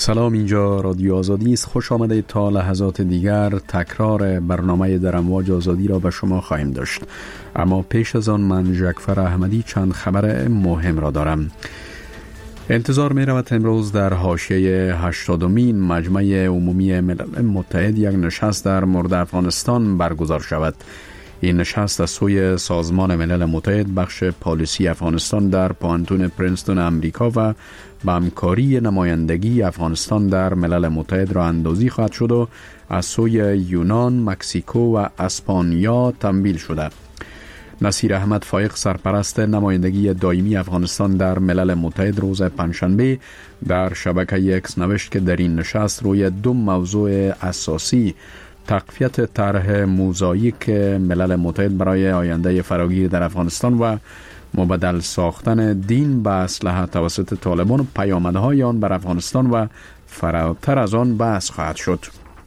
سلام، اینجا رادیو آزادی است. خوش آمدید. تا لحظات دیگر تکرار برنامه در امواج آزادی را به شما خواهیم داشت، اما پیش از آن من جعفر احمدی چند خبر مهم را دارم. انتظار می رود امروز در حاشیه 80مین مجمع عمومی ملل متحد یک نشست در مورد افغانستان برگزار شود. این نشست از سوی سازمان ملل متحد بخش پالیسی افغانستان در پوهنتون پرینستون امریکا و با همکاری نمایندگی افغانستان در ملل متحد راه اندازی خواهد شد و از سوی یونان، مکزیکو و اسپانیا تمویل شده. نصیر احمد فایق، سرپرست نمایندگی دائمی افغانستان در ملل متحد، روز پنجشنبه در شبکه اکس نوشت که در این نشست روی دو موضوع اساسی، تقویت طرح موزاییک ملل متحد برای آینده فراگیر در افغانستان و مبدل ساختن دین به اسلحه توسط طالبان و پیامدهای آن بر افغانستان و فراتر از آن بحث خواهد شد.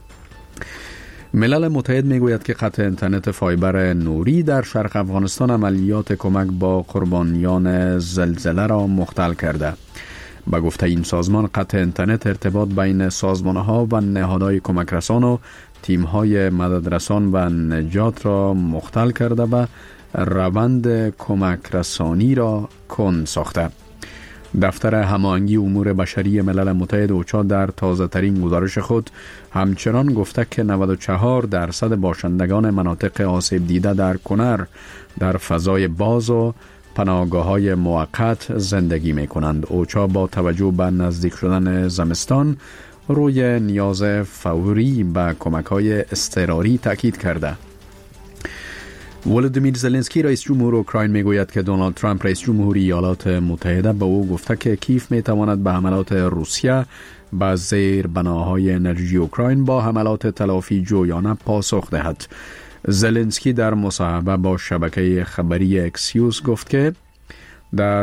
ملل متحد میگوید که قطع اینترنت فایبر نوری در شرق افغانستان عملیات کمک با قربانیان زلزله را مختل کرده. با گفته این سازمان، قطع اینترنت ارتباط بین سازمانها و نهادهای کمک رسان و تیم‌های مددرسان و نجات را مختل کرده و روند کمک رسانی را کند ساخته. دفتر هماهنگی امور بشری ملل متحد اوچا در تازه ترین گزارش خود همچنان گفته که 94% باشندگان مناطق آسیب دیده در کنر در فضای باز و پناهگاه‌های موقت زندگی می کنند. اوچا با توجه به نزدیک شدن زمستان روی نیاز فوری به کمک‌های اضطراری تاکید کرده. ولودیمیر زلنسکی رئیس جمهور اوکراین میگوید که دونالد ترامپ رئیس جمهور ایالات متحده به او گفته که کیف میتواند به حملات روسیه به زیر بناهای انرژی اوکراین با حملات تلافی جویانه پاسخ دهد. زلنسکی در مصاحبه با شبکه خبری اکسیوس گفت که در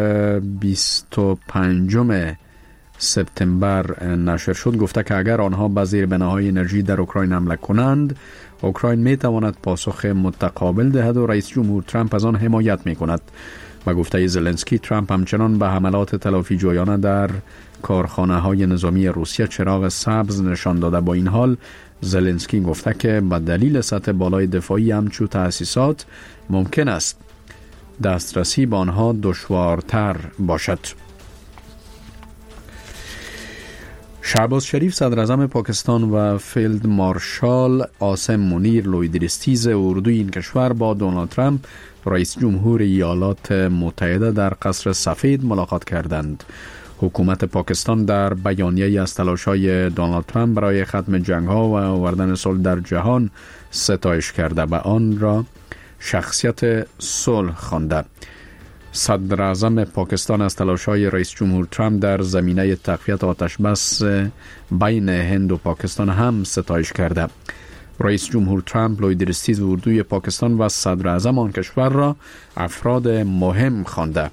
25 سپتامبر نشر شد، گفته که اگر آنها به زیر بناهای انرژی در اوکراین حمله کنند، اوکراین می تواند پاسخ متقابل دهد و رئیس جمهور ترامپ از آن حمایت می کند. با گفته زلنسکی، ترامپ همچنان به حملات تلافی جویانه در کارخانه های نظامی روسیه چراغ سبز نشان داده. با این حال زلنسکی گفته که به دلیل سطح بالای دفاعی همچو تأسیسات ممکن است دسترسی به آنها دشوارتر باشد. شهباز شریف صدر اعظم پاکستان و فیلد مارشال عاصم منیر لویدرستیز اردوی این کشور با دونالد ترامپ رئیس جمهور ایالات متحده در قصر سفید ملاقات کردند. حکومت پاکستان در بیانیه‌ای از تلاش‌های دونالد ترامپ برای ختم جنگ‌ها و آوردن صلح در جهان ستایش کرده و آن را شخصیت صلح خوانده. صدر اعظم پاکستان از تلاش‌های رئیس جمهور ترامپ در زمینه تقویت آتش بس بین هند و پاکستان هم ستایش کرده. رئیس جمهور ترامپ لویدرستیز اردوی پاکستان و صدر اعظم آن کشور را افراد مهم خوانده.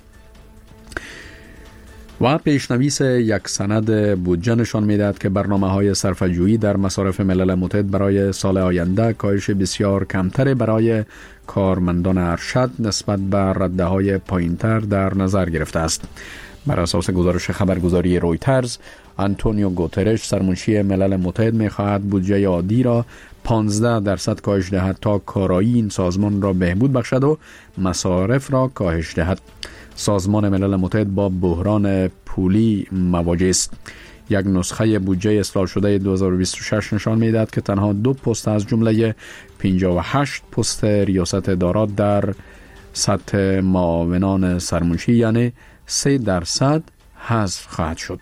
و پیشنویس یک سند بودجه نشان می‌دهد که برنامه‌های صرفه‌جویی در مصارف ملل متحد برای سال آینده کاهش بسیار کمتر برای کارمندان ارشد نسبت به رده‌های پایین‌تر در نظر گرفته است. بر اساس گزارش خبرگزاری رویترز، آنتونیو گوترش سرمنشی ملل متحد می‌خواهد بودجه عادی را 15% کاهش دهد تا کارایی این سازمان را بهبود بخشد و مصارف را کاهش دهد. سازمان ملل متحد با بحران پولی مواجه است. یک نسخه بودجه اصلاح شده 2026 نشان می‌دهد که تنها 2 پست از جمله 58 پست ریاست ادارات در سطح معاونان سرمنشی یعنی 3% حذف خواهد شد.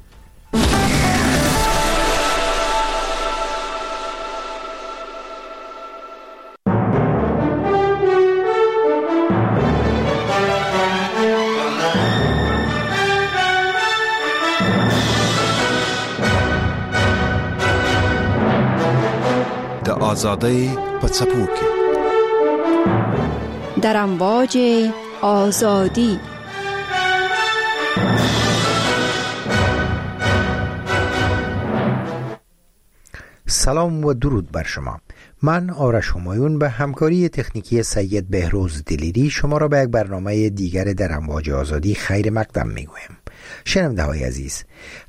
آزادی پڅپو کې در امواج آزادی. سلام و درود بر شما. من آرش همایون به همکاری تکنیکی سید بهروز دلیری شما را به یک برنامه دیگر در امواج آزادی خیر مقدم میگویم. شنونده‌های عزیز،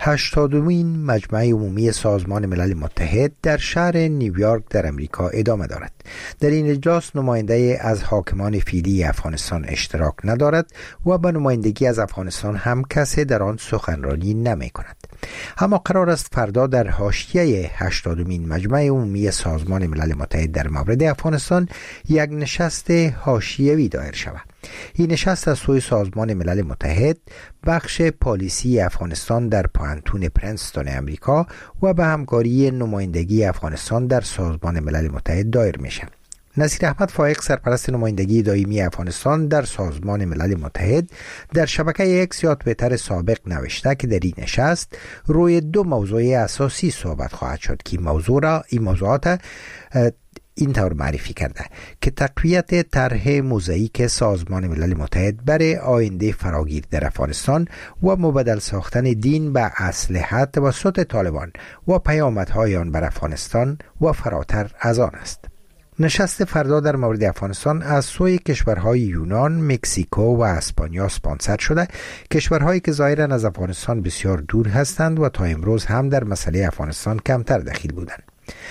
80مین مجمع عمومی سازمان ملل متحد در شهر نیویورک در امریکا ادامه دارد. در این اجلاس نماینده از حاکمان فعلی افغانستان اشتراک ندارد و به نمایندگی از افغانستان هم کسی در آن سخنرانی نمی کند. اما قرار است فردا در حاشیه 80مین مجمع عمومی سازمان ملل متحد در مورد افغانستان یک نشست حاشیه‌ای دایر شود. این نشست از سوی سازمان ملل متحد، بخش پالیسی افغانستان در پوهنتون پرنستون امریکا و به همکاری نمایندگی افغانستان در سازمان ملل متحد دایر میشه. نصیر احمد فائق، سرپرست نمایندگی دائمی افغانستان در سازمان ملل متحد، در شبکه اکس یا توییتر سابق نوشته که در این نشست روی دو موضوع اساسی صحبت خواهد شد که این موضوعات اینطور معرفی کرده که تقویت طرح موزاییک سازمان ملل متحد برای آینده فراگیر در افغانستان و مبدل ساختن دین به اسلحه توسط طالبان و پیامدهای آن بر افغانستان و فراتر از آن است. نشست فردا در مورد افغانستان از سوی کشورهای یونان، مکزیکو و اسپانیا اسپانسر شده، کشورهایی که ظاهراً از افغانستان بسیار دور هستند و تا امروز هم در مسئله افغانستان کمتر دخیل بودند.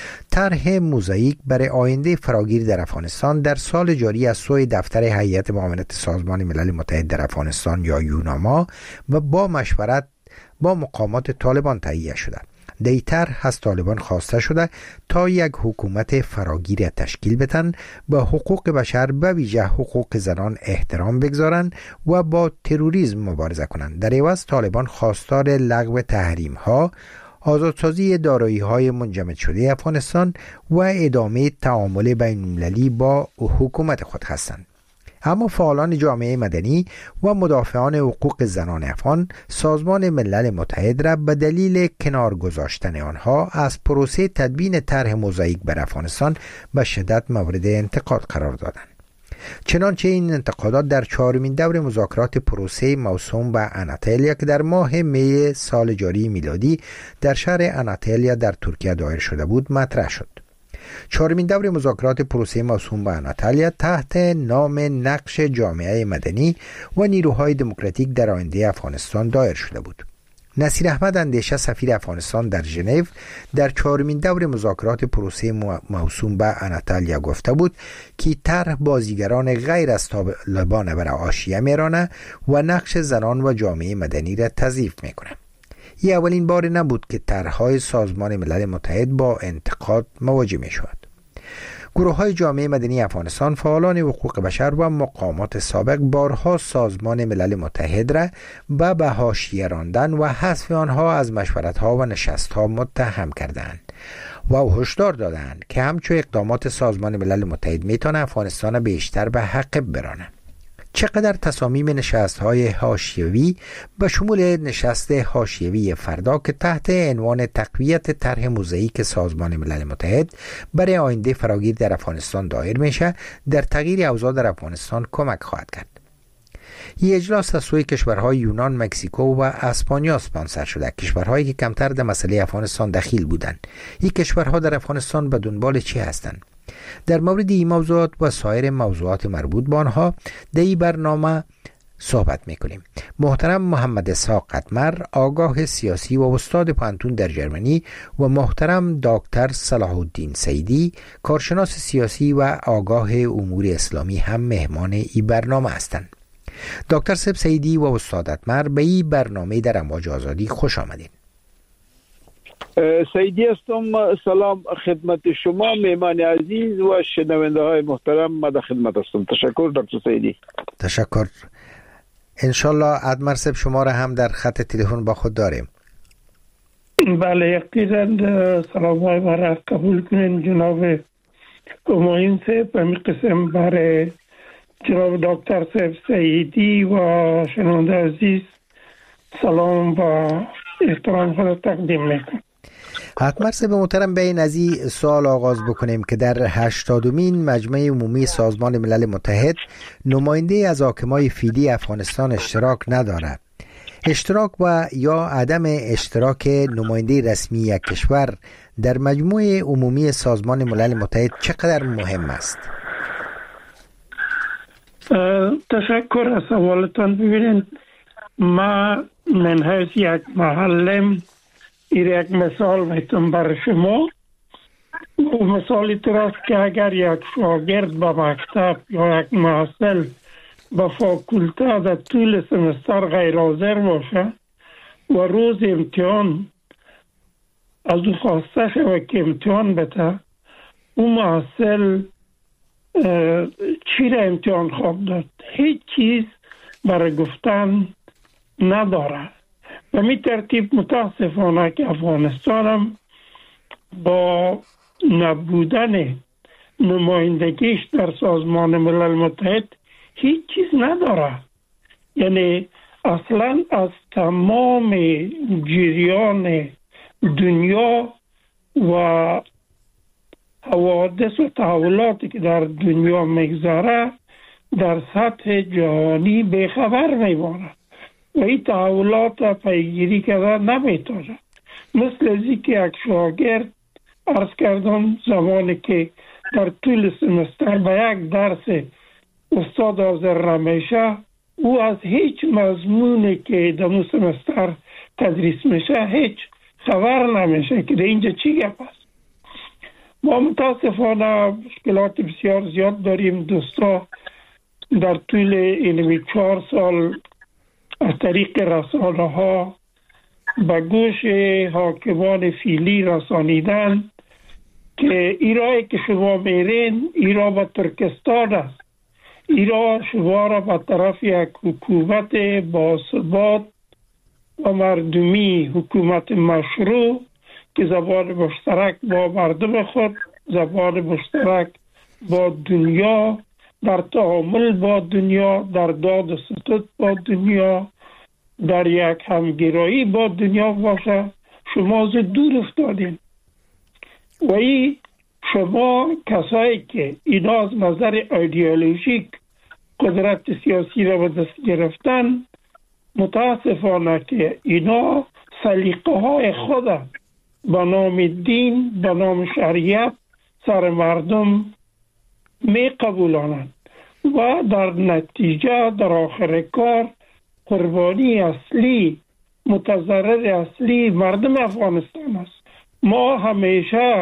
طرح موزاییک برای آینده فراگیر در افغانستان در سال جاری از سوی دفتر هیئت معاونت سازمان ملل متحد در افغانستان یا یوناما و با مشورت با مقامات طالبان تهیه شده. در این طرح از طالبان خواسته شده تا یک حکومت فراگیر تشکیل بدن، به حقوق بشر به ویژه حقوق زنان احترام بگذارند و با تروریسم مبارزه کنند. در عوض طالبان خواستار لغو تحریم ها، آزادسازی دارایی‌های منجمد شده افغانستان و ادامه تعامل بین‌المللی با حکومت خود هستند. اما فعالان جامعه مدنی و مدافعان حقوق زنان افغان سازمان ملل متحد را به دلیل کنار گذاشتن آنها از پروسه تدوین طرح موزاییک بر افغانستان به شدت مورد انتقاد قرار دادند. چنانچه این انتقادات در 4مین دور مذاکرات پروسه موسوم به اناتالیا که در ماه می سال جاری میلادی در شهر اناتالیا در ترکیه دایر شده بود مطرح شد. 4مین دور مذاکرات پروسه موسوم به اناتالیا تحت نام نقش جامعه مدنی و نیروهای دموکراتیک در آینده افغانستان دایر شده بود. نصیر احمد اندیشه، سفیر افغانستان در ژنو، در 4مین دور مذاکرات پروسه موسوم به اناتالیا گفته بود که طرح بازیگران غیر از طالبان برای حاشیه میرانه و نقش زنان و جامعه مدنی را تضعیف میکنه. این اولین بار نبود که طرح‌های سازمان ملل متحد با انتقاد مواجه میشود. گروه‌های جامعه مدنی افغانستان، فعالان حقوق بشر و مقامات سابق بارها سازمان ملل متحد را به حاشیه راندن و حذف آنها از مشورت‌ها و نشست‌ها متهم کردند و هشدار دادند که همچون اقدامات سازمان ملل متحد میتونه افغانستان بیشتر به حقب برانه. چقدر تصامیم نشست‌های حاشیه‌ای به شمول نشست حاشیه‌ای فردا که تحت عنوان تقویت طرح موزاییک سازمان ملل متحد برای آینده فراگیر در افغانستان دایر میشه، در تغییر اوضاع در افغانستان کمک خواهد کرد. این اجلاس از سوی کشورهای یونان، مکزیکو و اسپانیا اسپانسر شده، کشورهایی که کمتر در مسئله افغانستان دخیل بودند. این کشورها در افغانستان به دنبال چی هستند؟ در مورد این موضوعات و سایر موضوعات مربوط به آنها در این برنامه صحبت میکنیم. محترم محمد اسحاق قطمر، آگاه سیاسی و استاد پوهنتون در ژرمنی، و محترم دکتر صلاح الدین سیدی، کارشناس سیاسی و آگاه امور اسلامی هم مهمان این برنامه هستند. دکتر سیدی و استاد قطمر به این برنامه در امواج آزادی خوش آمدید. سیدی هستم. سلام خدمت شما مهمان عزیز و شنونده های محترم. من در خدمت هستم. تشکر دکتر سیدی. تشکر. انشالله ادمر صاحب شما را هم در خط تلفن با خود داریم. بله، یقینا سلام های مرا قبول کنین جناب همایون صاحب. به قسم برای جناب دکتر صاحب سیدی و شنونده عزیز سلام و احترام خود تقدیم میکنم. حتما صاحب محترم، به این از این سوال آغاز بکنیم که در 80مین مجمع عمومی سازمان ملل متحد نماینده از حاکمای فعلی افغانستان اشتراک ندارد. اشتراک و یا عدم اشتراک نماینده رسمی یک کشور در مجموع عمومی سازمان ملل متحد چقدر مهم است؟ تشکر از سوالتان. ببینید، ما من حیث یک معلم یک مثال میتونم برای شما. مثالی تراست که اگر یک شاگرد به مکتب یا یک محصل به فاکولته در طول سمستر غیر حاضر باشه و روز امتحان از او خواسته شود که امتحان بده، اون محصل چی را امتحان خواب داد؟ هیچ چیز برای گفتن نداره. و می ترتیب متاسفانه که افغانستان هم با نبودن نمایندگیش در سازمان ملل متحد هیچ چیز نداره. یعنی اصلا از تمام جریان دنیا و حوادث و تحولاتی که در دنیا میگذره در سطح جهانی بخبر میماند و این تحولات پیگیری کرده نمیتونه. مثل ازی که یک شاگرد عرض کردم زمانی که در طول سمستر به یک درس استاد حاضر نمیشه، او از هیچ مضمونی که در اون سمستر تدریس میشه هیچ خبر نمیشه که در اینجا چی گپ است. ما متاسفانه مشکلات بسیار زیاد داریم. دوستا در طول این 4 سال از طریق رسانه ها به گوش حاکمان فیلی رسانیدن که ایرایی که شما میرین ایرا به ترکستان است، ایرا شما را به طرف یک حکومت باثبات و مردمی، حکومت مشروع که زبان مشترک با مردم خود، زبان مشترک با دنیا، در تعامل با دنیا، در داد و ستد با دنیا، در یک همگرایی با دنیا باشه، شما از دور افتادین. و این شما کسایی که اینا از نظر ایدئولوژیک قدرت سیاسی را به دست گرفتن، متاسفانه که اینا سلیقه های خود به نام دین، به نام شریعت سر مردم می قبولانند و در نتیجه در آخر کار قربانی اصلی، متضرر اصلی مردم افغانستان است. ما همیشه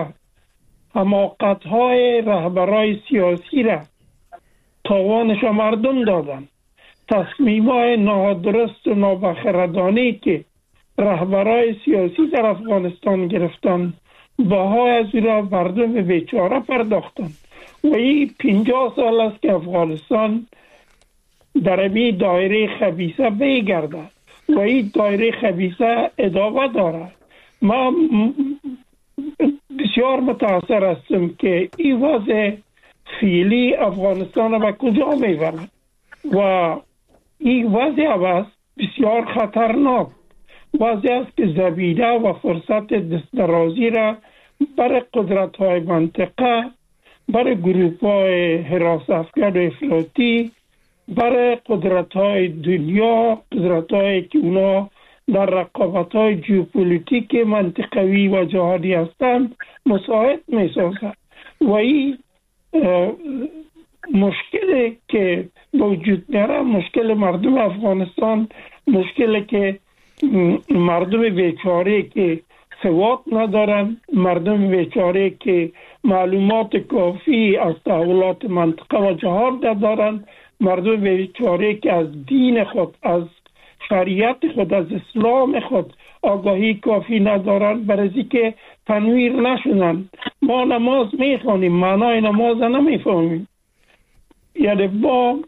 حماقت‌های رهبرای سیاسی را تاوانش مردم دادن. تصمیم‌های نادرست و نابخردانه‌ای که رهبرای سیاسی در افغانستان گرفتن، بهای از او را مردم بیچاره پرداختن. و این 50 سال است که افغانستان در این دایره خبیثه بگرده و این دایره خبیثه ادامه داره. من بسیار متاثر هستم که این وضع فعلی افغانستان را به کجا میبرد و این وضع است بسیار خطرناک. وضع است که زمینه و فرصت دسترازی را برای قدرت‌های منطقه، برای گروه‌های حراس افکن و افراطی، برای قدرت‌های دنیا، قدرت‌هایی که اونا در رقابت‌های ژئوپلیتیک منطقوی و جهانی هستند مساعد می‌سازد. و این مشکلی که وجود داره، مشکل مردم افغانستان، مشکلی که مردم بیچاره که سواد ندارن، مردم بیچاره که معلومات کافی از تحولات منطقه و جهان ندارن، مردم بیچاره که از دین خود، از شریعت خود، از اسلام خود آگاهی کافی ندارن، برای که تنویر نشونن. ما نماز میخوانیم، معنای نماز نمیفهمیم. یعنی با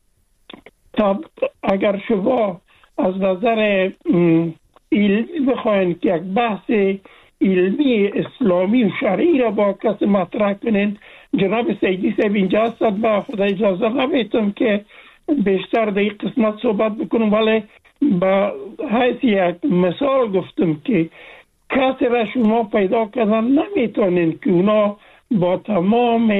اگر شما از نظر علمی بخواین که یک بحث علمی اسلامی و شرعی را با کسی مطرح کنین، جناب سیدی صاحب اینجا هستند، با خدا اجازه نمیتونم که بیشتر در این قسمت صحبت بکنم، ولی با حیث یک مثال گفتم که کسی را شما پیدا کردن نمیتونین که اونا با تمام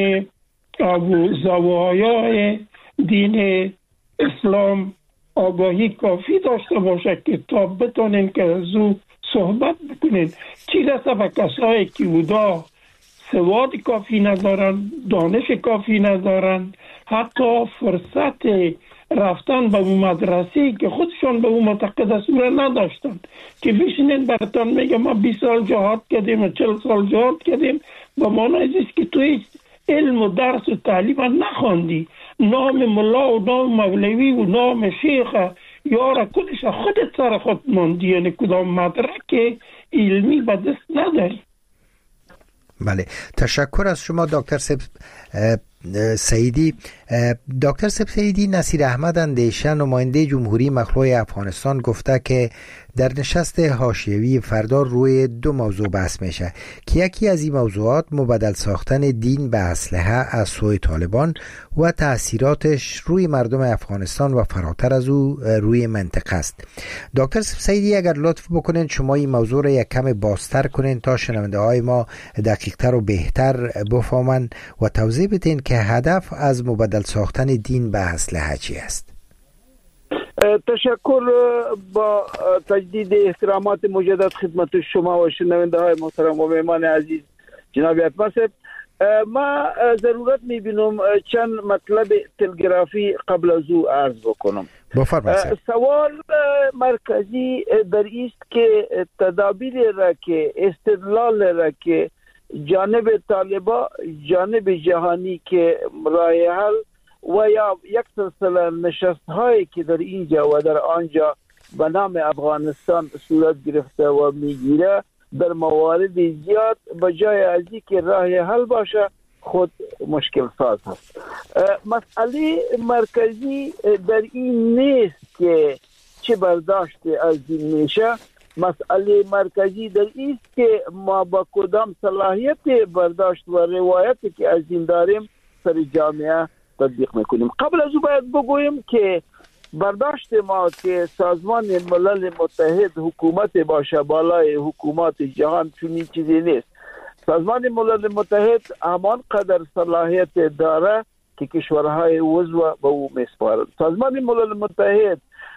زوایای دین اسلام آگاهی کافی داشته باشه که تا بتونین که از او صحبت بکنین. چی رسه به کسایی که اودا سواد کافی ندارن، دانش کافی ندارن، حتی فرصت رفتن به مدرسه که خودشان به اون معتقد است را نداشتند که بشینین براتون میگم ما 20 سال جهاد کردیم و 40 سال جهاد کردیم به معنی است که توی علم و درس و تعلیم نخواندی، نام ملا و نام مولوی و نام شیخ یارا کدش خودت سر خود ماندی، یعنی کدام مدرک علمی به دست نداری. بله، تشکر از شما دکتر سعیدی. دکتر سعیدی، نصیر احمد اندیشه نماینده جمهوری مخلوع افغانستان گفته که در نشست حاشیه‌ای فردا روی 2 موضوع بحث میشه که یکی از این موضوعات مبدل ساختن دین به اسلحه از سوی طالبان و تأثیراتش روی مردم افغانستان و فراتر از او روی منطقه است. دکتر سعیدی اگر لطف بکنین شما این موضوع را یک کم بازتر کنین تا شنونده های ما دقیقتر و بهتر بفهمن و توضیح بدین که هدف از مبدل ساختن دین به اسلحه چی است؟ تشکر. با تجدید احترامات مجدد خدمت شما و شنونده های محترم و مهمان عزیز جناب اکبر، ما ضرورت میبینم چند مطلب تلگرافی قبل از او عرض بکنم. سوال مرکزی در است که تدابیر را که استدلال را که جانب طالبا جانب جهانی که راه حل و یا یک سلسله نشست هایی که در اینجا و در آنجا به نام افغانستان صورت گرفته و میگیره در موارد زیاد بجای از اینکه راه حل باشه خود مشکل ساز هست. مسئله مرکزی در این نیست که چه برداشت از این میشه، مسئله مرکزی در این است که ما با کدام صلاحیت برداشت و روایتی که از این داریم سر جامعه تطبیق میکنیم. قبل از او باید بگویم که برداشت ما که سازمان ملل متحد حکومت باشه بالای حکومات جهان چنین چیزی نیست. سازمان ملل متحد همان قدر صلاحیت داره که کشورهای عضو به او میسپارند. سازمان ملل متحد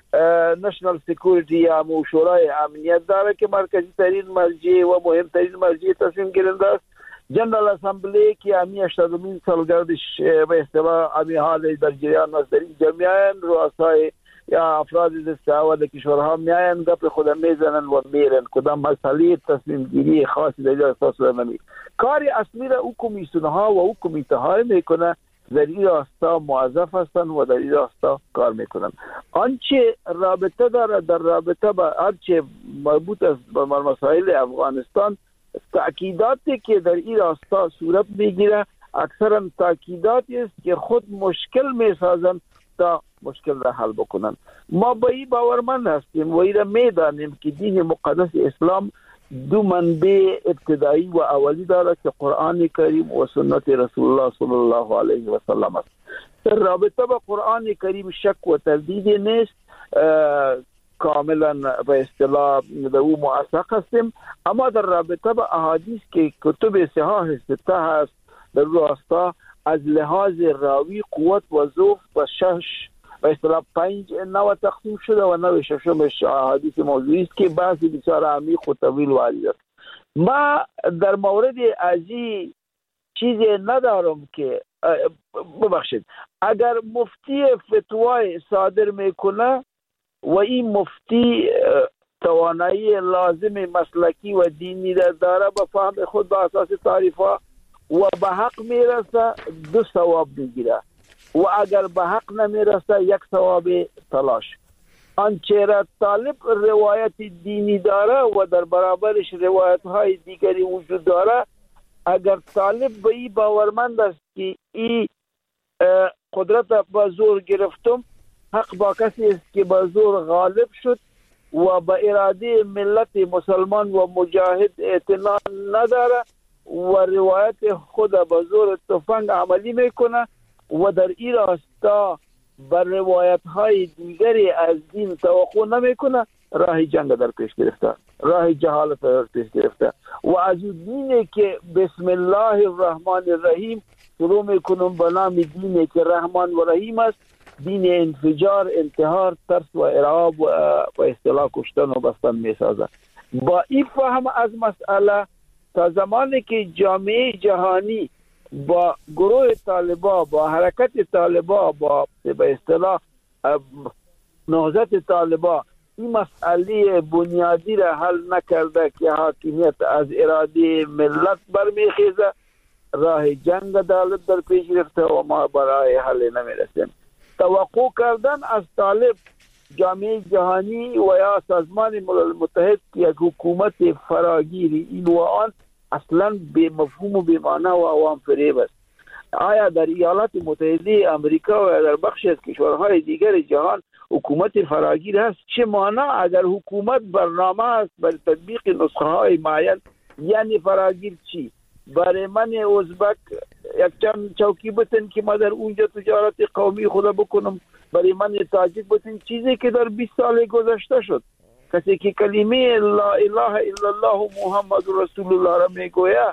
نشنال سکیوریتی یا شورای امنیت داره که مرکزی ترین مرجع و مهمترین مرجع تصمیم گیرنده است. جنرال اسمبلی که امی 80مین سالگردش به اصطلاح امی حال در جریان است، در این جمعیان رؤسای یا افراد دستاورد کشورها میاین گپ خود میزنن و میرن، کدام مسئله تصمیم گیری خاصی در اینجا اساس نمی. کار اصلی را او کمیسیون ها و او کمیته های میکنه، در این راستا موظف هستند و در این راستا کار میکنن. آنچه رابطه داره در رابطه با آنچه مربوط است به مسائل افغانستان، تأکیداتی که در این راستا صورت میگیره اکثرا تأکیداتی است که خود مشکل میسازن تا مشکل را حل بکنن. ما به این باورمند هستیم و این را میدانیم که دین مقدس اسلام 2 منبع ابتدایی و اولی دارد که قرآن کریم و سنت رسول الله صلی الله علیه و سلم است. در رابطه با قرآن کریم شک و تردید نیست، کاملا به اصطلاح در او موثق هستیم، اما در رابطه با احادیث که کتب صحاح سته هست در راستا از لحاظ راوی قوت و ضعف و 6 به اصطلاح 5 نوع تقسیم شده و نوع ششمش احادیث موضوعی است که بعضی بسیار عمیق و طویل و عریض است. ما در مورد ازی چیزی ندارم که ببخشید اگر مفتی فتوای صادر میکنه و این مفتی توانایی لازم مسلکی و دینی را داره به فهم خود به اساس تعریفها و به حق میرسه 2 ثواب میگیره و اگر به حق نمیرسه 1 ثواب تلاش. آنچه را طالب روایت دینی داره و در برابرش روایت های دیگری وجود داره، اگر طالب به این باورمند است که این قدرت با زور گرفتم، حق با کسی است که با زور غالب شد و با اراده ملت مسلمان و مجاهد اعتنا نداره و روایت خود با زور تفنگ عملی میکنه و در این راستا بر روایت های دیگری از دین توقع نمیکنه، راه جنگ در پیش گرفته، راه جهالت در پیش گرفته و از اون دینی که بسم الله الرحمن الرحیم شروع میکنم به نام دینی که رحمان و رحیم است، دین انفجار، انتحار، ترس و ارعاب و اصطلاح کشتن و بستن میسازه. با این فهم از مسئله تا زمانی که جامعه جهانی با گروه طالبا، با حرکت طالبا، با به اصطلاح نهضت طالبا این مسئله بنیادی را حل نکرده که حاکمیت از اراده ملت برمیخیزه، راه جنگ عدالت در پیش گرفته و ما برای حل نمیرسیم. توقع کردن از طالب جامعه جهانی و یا سازمان ملل متحد که یک حکومت فراگیری این و آن اصلا به مفهوم و به معنی و عوام فریب است. آیا در ایالات متحده امریکا و در بخشی از کشورهای دیگر جهان حکومت فراگیر هست؟ چه معنی اگر حکومت برنامه است برای تطبیق نسخه های معین؟ یعنی فراگیر چی؟ برای من ازبک یک چند چوکی بتن که ما در اونجا تجارت قومی خدا بکنم، برای من تاجیک بتن، چیزی که در 20 سال گذشته شد. کسی که کلمه لا اله الا الله محمد رسول الله را میگوید،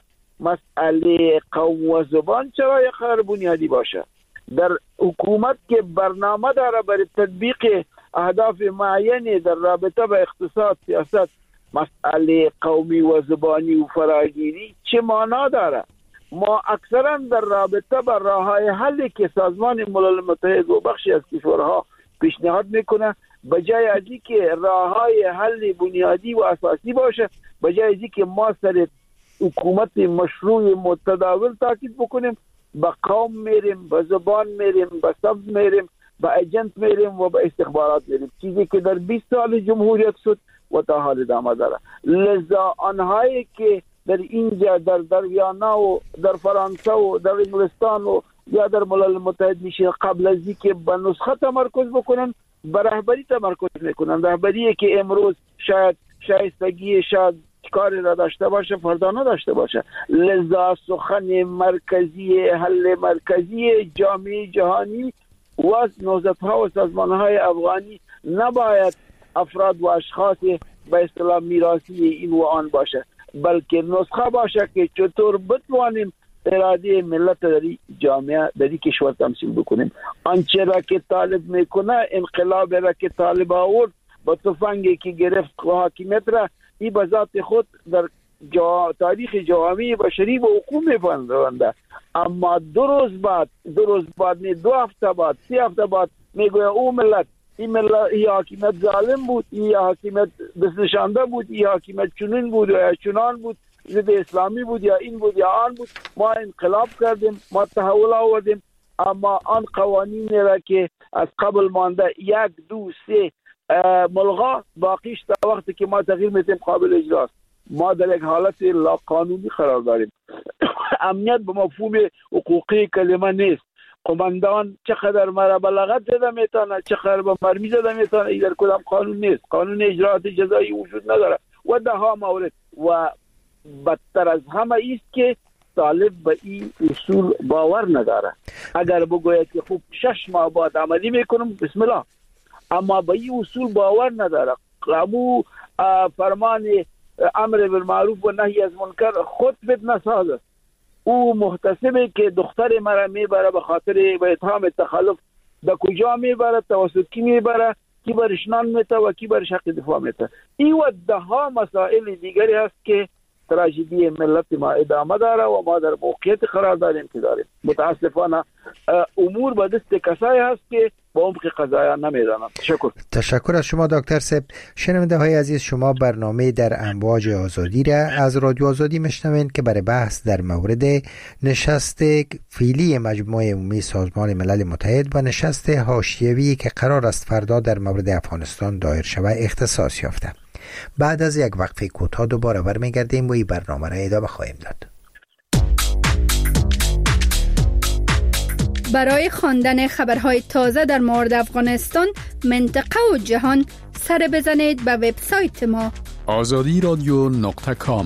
مسئله قوم و زبان چرا یک قرار بنیادی باشه؟ در حکومت که برنامه داره برای تطبیق اهداف معینی در رابطه با اقتصاد، سیاست، مسئله قومی و زبانی و فراگیری چه معنا داره؟ ما اکثرا در رابطه با راههای حلی که سازمان ملل متحد و بخشی از کشورها پیشنهاد میکنه، بجای از اینکه راههای حل بنیادی و اساسی باشه، بجای از اینکه ما سر حکومت مشروع متداول تاکید بکنیم، با قوم میریم، با زبان میریم، با سبز میریم، با ایجنت میریم و با استخبارات میریم، چیزی که در 20 سال جمهوریت شد و تا حال ادامه داره. لذا آنهایی که در اینجا در ویانا و در فرانسه و در انگلستان و یا در ملل متحد میشه، قبل از اینکه به نسخه تمرکز بکنن به رهبری تمرکز میکنن، رهبری که امروز شاید شایستگی شاید کاری را داشته باشه فردا نداشته باشه. لذا سخن مرکزی، حل مرکزی جامعه جهانی و نهضت‌ها و سازمان‌های افغانی نباید افراد و اشخاص به اصطلاح میراثی این و آن باشه، بلکه نسخه باشه که چطور بتوانیم اراده ملت در جامعه در کشور تمثیل بکنیم. آنچه را که طالب میکنه، انقلاب را که طالب آورد با تفنگی که گرفت حاکمیت را، این به ذات خود در تاریخ جامعه بشری و حقوق میپندرنده. اما دو روز بعد 2 هفته بعد 3 هفته بعد میگوید او ملت، این حاکمیت ظالم بود، این حاکمیت دست نشانده بود، این حاکمیت چنین بود یا چنان بود، ضد اسلامی بود یا این بود یا آن بود، ما انقلاب کردیم، ما تحول آوردیم. اما آن قوانین را که از قبل مانده 1 2 3 ملغا باقیش تا وقتی که ما تغییر میتیم قابل اجراست. ما در یک حالت لا قانونی قرار داریم. امنیت به مفهوم حقوقی کلمه نیست. قماندان چقدر مرا بلغت زده میتونه، چقدر به مرمی زده میتونه، این در کدام قانون نیست. قانون اجراات جزایی وجود نداره و ده ها مورد. و بدتر از همه ایست که طالب به این اصول باور نداره. اگر بگوید که خوب 6 ماه بعد عملی میکنم، بسم الله، اما به این اصول باور نداره. قامو فرمان امر بالمعروف و نهی از منکر خود فتنه ساز است. او محتسبه که دختر مرا میبره به خاطر به اتهام تخلف، به کجا میبره، توسط کی میبره، کی برش نان میته و کی برش حق دفاع میته. این و ده ها مسائل دیگری هست که تراژدی ملت ما ادامه داره و ما در موقعیت قرار داریم که داریم. متاسفانه امور به دست کسایی هست که با عمق قضایا نمیدانم. تشکر از شما دکتر صاحب. شنونده های عزیز، شما برنامه در امواج آزادی را از رادیو آزادی میشنوید که برای بحث در مورد نشست فعلی مجمع عمومی سازمان ملل متحد و نشست حاشیه‌ای که قرار است فردا در مورد افغانستان دایر شود اختصاص یافته. بعد از یک وقفه کوتاه دوباره برمیگردیم و این برنامه را ادامه خواهیم داد. برای خواندن خبرهای تازه در مورد افغانستان، منطقه و جهان، سر بزنید به وبسایت ما azadiradio.com.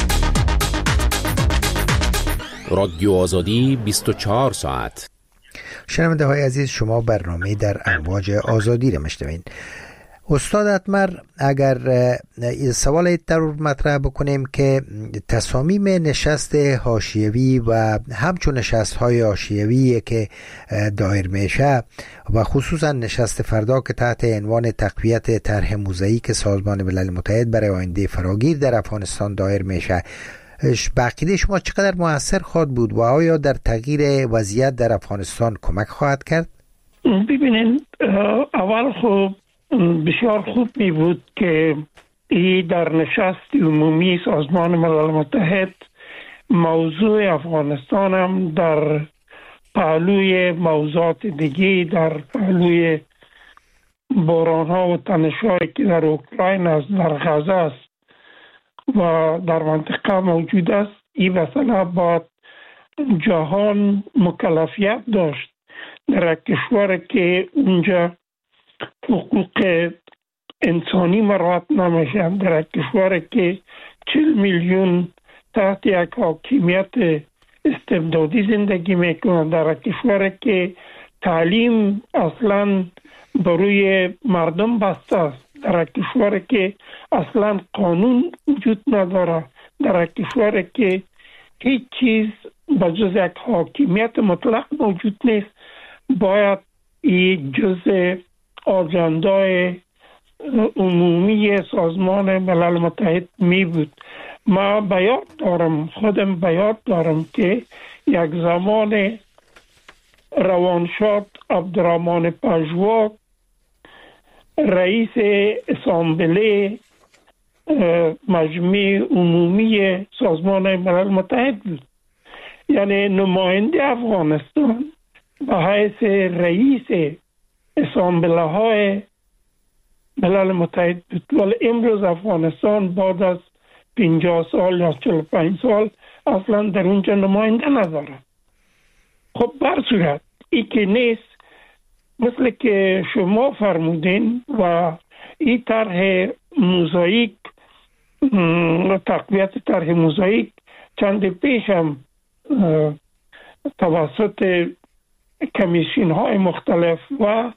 رادیو آزادی 24 ساعت. شنونده های عزیز، شما برنامه در امواج آزادی را میشنوید. استاد اتمر، اگر سوال ضرور مطرح بکنیم که تصامیم نشست حاشیه‌ای و همچون نشست‌های حاشیه‌ای که دایر میشه و خصوصا نشست فردا که تحت عنوان تقویت طرح موزاییک سازمان ملل متحد برای آینده فراگیر در افغانستان دایر میشه، بقیده شما چقدر مؤثر خواهد بود و آیا در تغییر وضعیت در افغانستان کمک خواهد کرد؟ ببینید، اول خوب بسیار خوب می بود که ای در نشست عمومی سازمان ملل متحد موضوع افغانستان هم در پهلوی موضوعات دیگه، در پهلوی بحران ها و تنش‌هایی که در اوکراین است، در غزه است و در منطقه موجود است، این مسئله با جهان مکلفیت داشت. در کشور که اونجا حقوق انسانی مراعات نمیشه، در کشور که 40 میلیون تحت یک حاکمیت استبدادی زندگی میکنن، در کشور که تعلیم اصلا بروی مردم بسته است، در کشور که اصلا قانون وجود نداره، در کشور که هیچ چیز بجز یک حاکمیت مطلق موجود نیست، باید این جزء آجندای عمومی سازمان ملل متحد می بود. ما خودم بیاد دارم که یک زمان روانشاد عبدالرحمن پژوا رئیس اسامبله مجمع عمومی سازمان ملل متحد بود، یعنی نماینده افغانستان به حیث رئیس اسامبله های ملل متحد بود. ولی امروز افغانستان بعد از 50 سال یا 45 سال اصلا در اونجا نماینده نداره. خب بر صورت ای که نیست، مثل که شما فرمودین و این طرح موزاییک، تقویت طرح موزاییک چند پیش هم توسط کمیسیون های مختلف و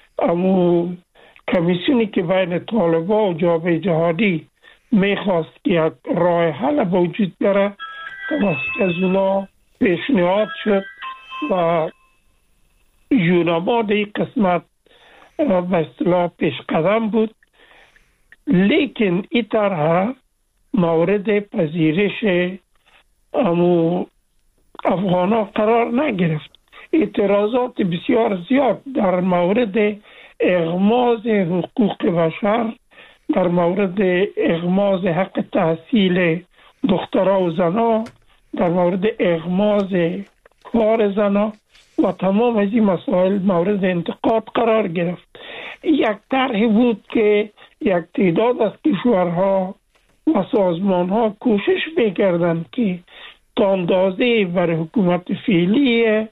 کمیسیونی که بین طالبان و جبهه جهادی میخواست که یک راه حل وجود بیاره، توسط از اونا پیشنهاد شد و یوناماد این قسمت به اصطلاح پیش قدم بود. لیکن این طرح مورد پذیرش افغان ها قرار نگرفت. اعتراضات بسیار زیاد در مورد اغماض حقوق بشر، در مورد اغماض حق تحصیل دخترها و زنها، در مورد اغماض کار زنها و تمام از این مسائل مورد انتقاد قرار گرفت. یک طرحی بود که یک تعداد از کشورها و سازمانها کوشش میکردند که تا اندازه برای حکومت فعلی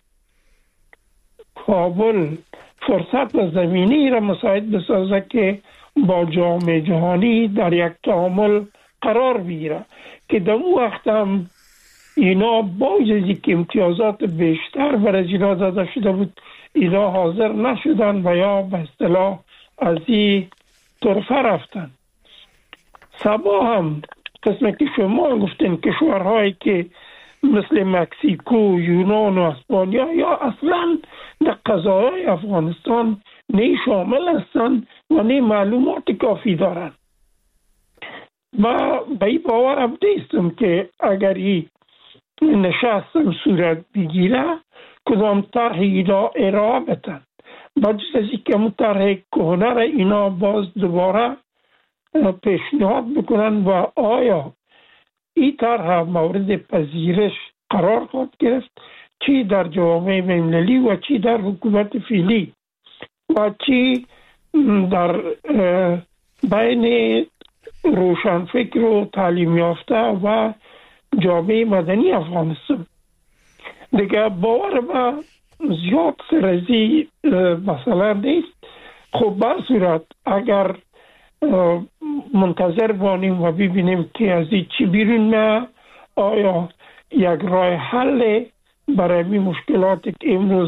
کابل فرصت و زمینی را مساعد بسازه که با جامعه جهانی در یک تعامل قرار بگیره، که در اون وقت هم اینا با اجازه که امتیازات بیشتر برای اینا داده شده بود، اینا حاضر نشدن و یا به اصطلاح از این طرفه رفتن. سبا هم قسمه که شما گفتین کشورهایی که مثل مکزیکو، یونان و اسپانیا یا اصلا در قضایای افغانستان نه شامل هستند و نه معلومات کافی دارند. و به این باورم نیستم که اگر این نشستم صورت بگیره کدام طرح اینا ارائه بدن، بجز از که اون طرح کهنه را اینا باز دوباره پیشنهاد بکنن و آیا این طرح مورد پذیرش قرار خواهد گرفت، چی در جامعه بین‌المللی و چی در حکومت فعلی و چی در بین روشنفکر و تعلیم یافته و جامعه مدنی افغانستان. دیگه باور با زیاد سرزی مسئله نیست. خب بر صورت اگر منتظر بانیم و ببینیم که از این چی بیرون میاد، آیا یک راه حل برای این مشکلات که امروز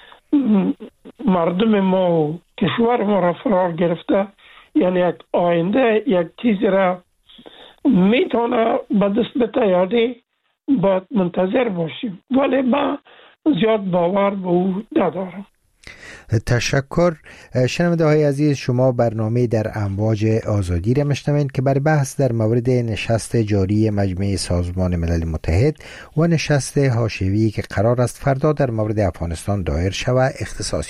مردم ما و کشور ما را فرار گرفته، یعنی یک آینده یک چیزی را میتونه به دست بده یا نه، باید منتظر باشیم. ولی من زیاد باور به او ندارم. تشکر. شنونده های عزیز، شما برنامه در امواج آزادی را میشنوید که برای بحث در مورد نشست جاری مجمع سازمان ملل متحد و نشست حاشیه‌ای که قرار است فردا در مورد افغانستان دایر شود اختصاص